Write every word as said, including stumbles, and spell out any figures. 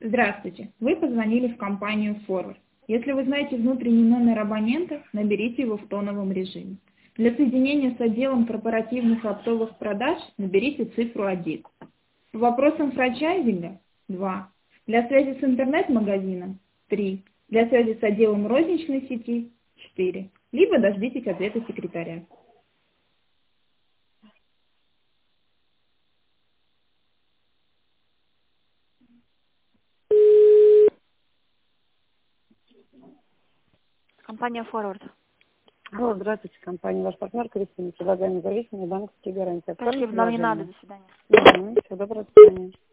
Здравствуйте. Вы позвонили в компанию Forward. Если вы знаете внутренний номер абонента, наберите его в тоновом режиме. Для соединения с отделом корпоративных и оптовых продаж наберите цифру один. По вопросам франчайзинга – два. Для связи с интернет-магазином – три. Для связи с отделом розничной сети – четыре. Либо дождитесь ответа секретаря. Компания Forward. Алло, здравствуйте, компания «Ваш партнер» Кристина. Предлагаем независимые банковские гарантии. Спасибо, нам не надо, до свидания. Угу, все, доброго свидания.